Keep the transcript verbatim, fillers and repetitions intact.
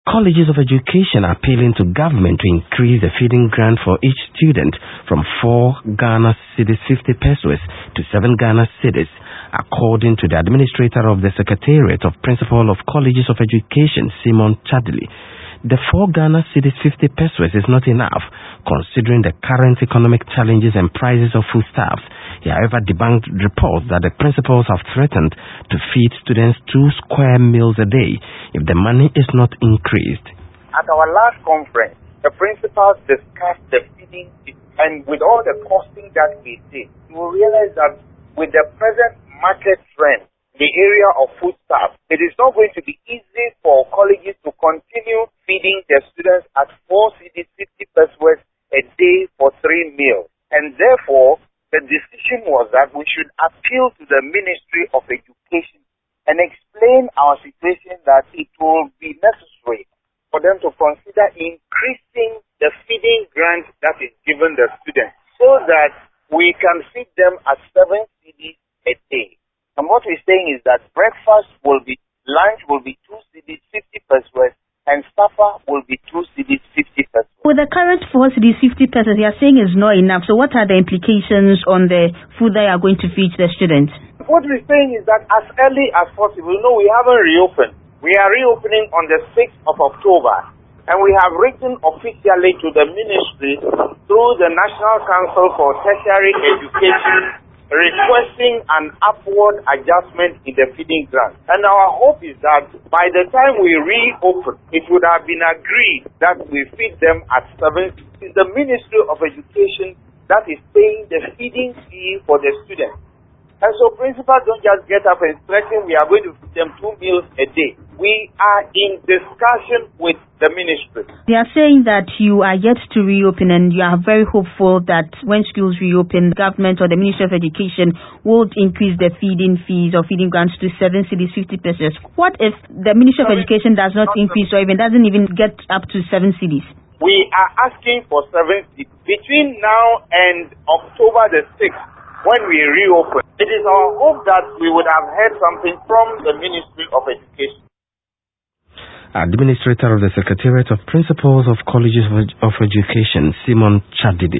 Colleges of Education are appealing to government to increase the feeding grant for each student from four Ghana cedis fifty pesos to seven Ghana cedis. According to the administrator of the Secretariat of Principal of Colleges of Education, Simon Chadili, the four Ghana cedis fifty pesos is not enough considering the current economic challenges and prices of foodstuffs. He however debunked reports that the principals have threatened to feed students two square meals a day if the money is not increased. At our last conference, the principals discussed the feeding, and with all the costing that we did, you will realize that with the present market trend, the area of foodstuffs, it is not going to be easy for colleges to continue feeding their students at four cedis fifty pesos a day for three meals. And therefore, the decision was that we should appeal to the Ministry of Education and explain our situation, that it will be necessary for them to consider increasing the feeding grant that is given the students so that we can feed them at seven cedis a day. And what we're saying is that breakfast will be, lunch will be two cedis fifty pesos and supper will be two cedis fifty pesos. With the current four cedis fifty pesos, you are saying is not enough. So what are the implications on the food that you are going to feed the students? What we're saying is that as early as possible, no, we haven't reopened. We are reopening on the sixth of October. And we have written officially to the ministry through the National Council for Tertiary Education requesting an upward adjustment in the feeding grant. And our hope is that by the time we reopen, it would have been agreed that we feed them at seven. It's the Ministry of Education that is paying the feeding fee for the students. And so principals don't just get up and threaten we are going to feed them two meals a day. We are in discussion with the ministry. They are saying that you are yet to reopen and you are very hopeful that when schools reopen, the government or the Ministry of Education will increase the feeding fees or feeding grants to seven cedis fifty pesos. What if the Ministry of Education does not increase or even doesn't even get up to seven cedis? We are asking for seven cedis. Between now and October the sixth, when we reopen, it is our hope that we would have heard something from the Ministry of Education. Administrator of the Secretariat of Principals of Colleges of Education, Simon Chadidi.